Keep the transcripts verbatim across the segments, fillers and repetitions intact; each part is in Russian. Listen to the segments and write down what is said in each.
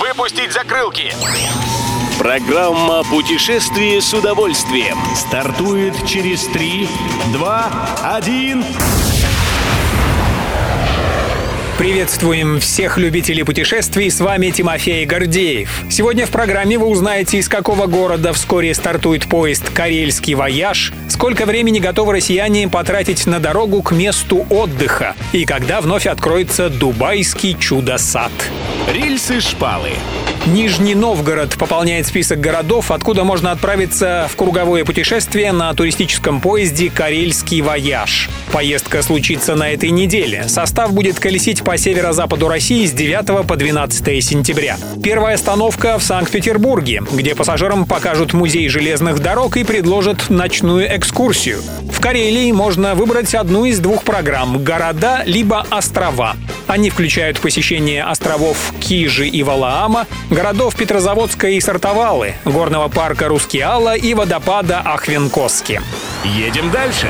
Выпустить закрылки. Программа «Путешествие с удовольствием» стартует через три, два, один. Приветствуем всех любителей путешествий, с вами Тимофей Гордеев. Сегодня в программе вы узнаете, из какого города вскоре стартует поезд «Карельский вояж», сколько времени готовы россияне потратить на дорогу к месту отдыха и когда вновь откроется дубайский чудо-сад. Рельсы-шпалы. Нижний Новгород пополняет список городов, откуда можно отправиться в круговое путешествие на туристическом поезде «Карельский вояж». Поездка случится на этой неделе. Состав будет колесить по северо-западу России с девятого по двенадцатое сентября. Первая остановка в Санкт-Петербурге, где пассажирам покажут музей железных дорог и предложат ночную экскурсию. В Карелии можно выбрать одну из двух программ – города либо острова. Они включают посещение островов Кижи и Валаама, городов Петрозаводска и Сартовалы, горного парка Рускеала и водопада Ахвенкосски. Едем дальше.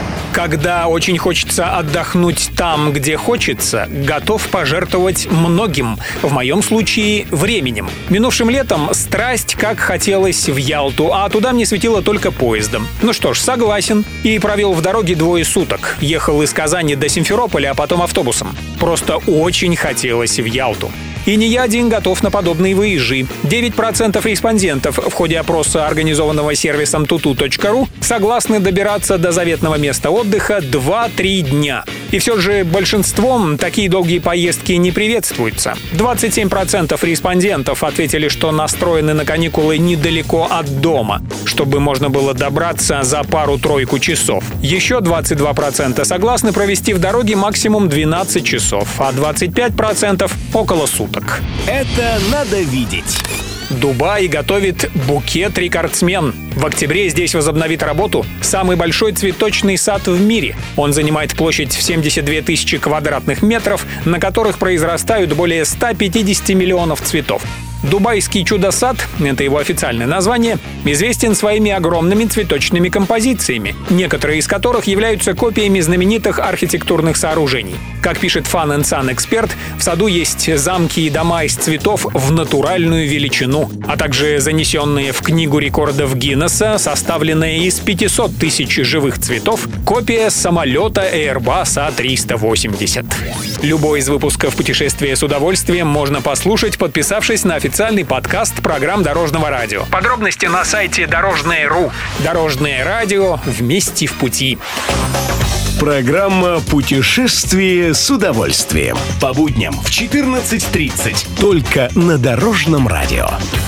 Когда очень хочется отдохнуть там, где хочется, готов пожертвовать многим, в моем случае временем. Минувшим летом страсть как хотелось в Ялту, а туда мне светило только поездом. Ну что ж, согласен. И провел в дороге двое суток. Ехал из Казани до Симферополя, а потом автобусом. Просто очень хотелось в Ялту. И не я один готов на подобные выезжи. девять процентов респондентов в ходе опроса, организованного сервисом туту точка ру, согласны добираться до заветного места отдыха два-три дня. И все же большинством такие долгие поездки не приветствуются. двадцать семь процентов респондентов ответили, что настроены на каникулы недалеко от дома, чтобы можно было добраться за пару-тройку часов. Еще двадцать два процента согласны провести в дороге максимум двенадцать часов, а двадцать пять процентов около суток. Это надо видеть. Дубай готовит букет «Рекордсмен». В октябре здесь возобновит работу самый большой цветочный сад в мире. Он занимает площадь в семьдесят две тысячи квадратных метров, на которых произрастают более ста пятидесяти миллионов цветов. Дубайский чудо-сад, это его официальное название, известен своими огромными цветочными композициями, некоторые из которых являются копиями знаменитых архитектурных сооружений. Как пишет Fun энд Sun эксперт, в саду есть замки и дома из цветов в натуральную величину, а также занесенные в Книгу рекордов Гиннесса, составленная из пятисот тысяч живых цветов, копия самолета Airbus А триста восемьдесят. Любой из выпусков «Путешествия с удовольствием» можно послушать, подписавшись на официальный подкаст программ Дорожного радио. Подробности на сайте дорожное точка ру. Дорожное радио. Вместе в пути. Программа «Путешествие с удовольствием». По будням в четырнадцать тридцать. Только на Дорожном радио.